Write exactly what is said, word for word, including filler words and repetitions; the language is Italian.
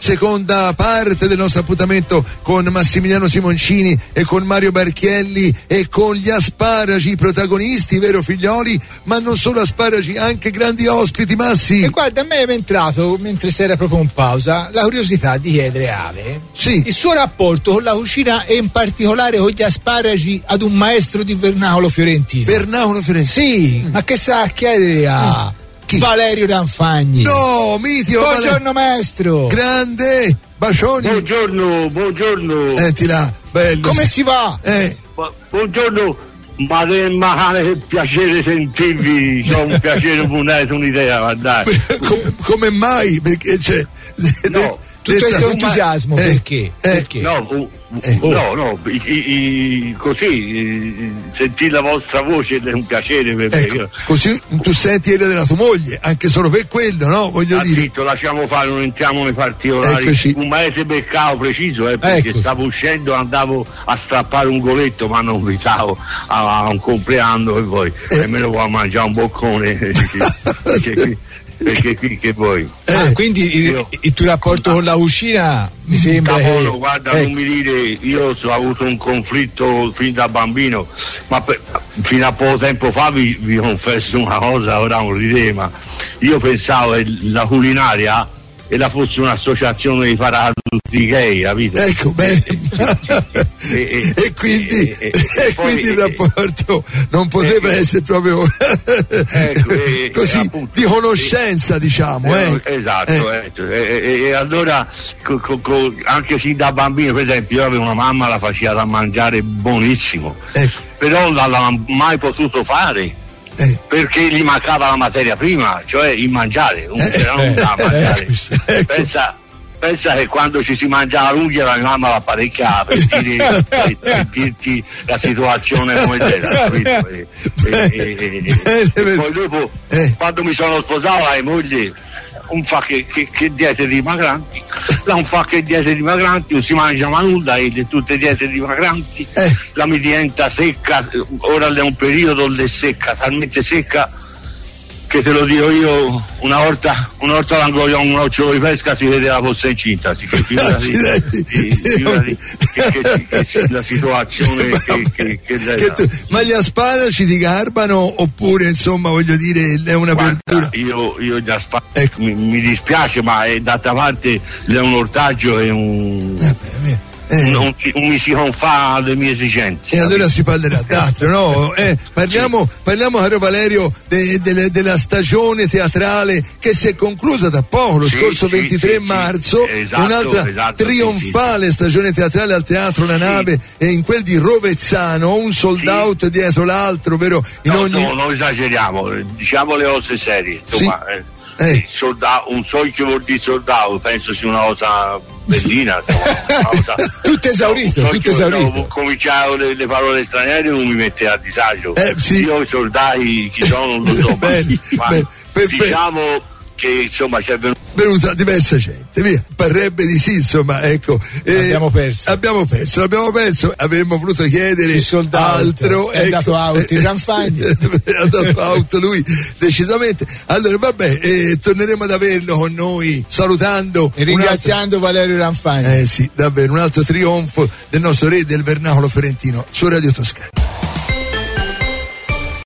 seconda parte del nostro appuntamento con Massimiliano Simoncini e con Mario Barchielli e con gli asparagi protagonisti, vero figlioli? Ma non solo asparagi, anche grandi ospiti, Massi. E guarda, a me è entrato, mentre si era proprio in pausa, la curiosità di chiedere a Ale sì. il suo rapporto con la cucina e in particolare con gli asparagi ad un maestro di vernacolo fiorentino. Vernacolo fiorentino? Sì, mm. ma che sa a chiedere a... Mm. Chi? Valerio Ranfagni. No, mitio. Buongiorno Vale... maestro. Grande, bacioni. Buongiorno, buongiorno. Senti là, bello. Come si va? Eh. Buongiorno, ma che piacere sentirvi, c'ho un piacere, un'idea, guardate. come, come mai? Perché c'è... No. Tutto questo entusiasmo, eh, perché? Eh, perché? No, uh, eh. no, no, i, i, così i, sentire la vostra voce è un piacere per ecco, me. Così tu senti quella della tua moglie, anche solo per quello, no? Voglio ah, dire. Zitto, lasciamo fare, non entriamo nei particolari. Eccoci. Un maese beccato preciso, eh, perché ecco. stavo uscendo, andavo a strappare un goletto, ma non invitavo a, a un compleanno e poi eh. e me lo vuoi mangiare un boccone. perché, perché qui che vuoi eh, ah, quindi io, il, il tuo rapporto con la cucina mi sembra Capolo, che... guarda ecco. non mi dire, io ho avuto un conflitto fin da bambino, ma per, fino a poco tempo fa vi, vi confesso una cosa, ora non ridere, ma io pensavo che la culinaria e la fosse un'associazione di paratutti gay, capito? Ecco, bene. e, e, e quindi, e, e, e poi, quindi il rapporto non poteva e, essere proprio ecco, e, così appunto, di conoscenza, diciamo. Eh, eh. Esatto, eh. eh. E, e, e allora co, co, co, anche sin da bambino, per esempio, io avevo una mamma, la faceva da mangiare buonissimo, eh. però non l'ha mai potuto fare. Eh. Perché gli mancava la materia prima, cioè il mangiare, non eh, c'era non da mangiare. Ecco. Pensa, pensa che quando ci si mangiava l'unghia la mia mamma l'apparecchiava per, dire, per, per dirti la situazione come era, capito? E, e, e, e, e poi dopo, eh. quando mi sono sposato, la moglie un fa che, che, che diete dimagranti, la un fa che diete dimagranti, non si mangia ma nulla e tutte diete dimagranti, eh. la mi diventa secca, ora è un periodo è secca, talmente secca che te lo dico io, una volta una volta l'angoia un nocciolo di pesca si vedeva fosse incinta, si che figurati, figurati che, che, che, che la situazione ma, che, che, che, che tu, ma gli asparagi ti garbano oppure insomma voglio dire è una Guarda, verdura? Io, io gli asparagi ecco. mi, mi dispiace ma è d'altra parte è un ortaggio e un eh, beh, Eh. Non, non mi si confà le mie esigenze. E allora si parlerà d'altro, no? Eh, parliamo, sì. parliamo, caro Valerio, de, de, de, della stagione teatrale che si è conclusa da poco, lo sì, scorso sì, ventitré marzo, sì, esatto, un'altra esatto, trionfale sì, stagione teatrale al Teatro La Nave e in quel di Rovezzano, un sold out sì. dietro l'altro, vero? In no, ogni... no, non esageriamo, diciamo le cose serie, insomma. Sì. Eh. Eh. Soldato, un so che vuol dire soldato, penso sia una cosa bellina, cosa... tutto esaurito, no, tutto esaurito. Cominciavo le, le parole straniere non mi mette a disagio. Eh, sì. Io i soldati chi sono non lo so, bene, ma, bene, ma diciamo che insomma c'è venuto venuta diversa gente, via, parrebbe di sì, insomma, ecco. Eh, abbiamo perso. Abbiamo perso, abbiamo perso, avremmo voluto chiedere altro. È ecco, andato out il Ranfagni. È andato out lui, decisamente. Allora, vabbè, eh, torneremo ad averlo con noi, salutando. E ringraziando Valerio Ranfagni. Eh sì, davvero, un altro trionfo del nostro re del vernacolo fiorentino su Radio Toscana.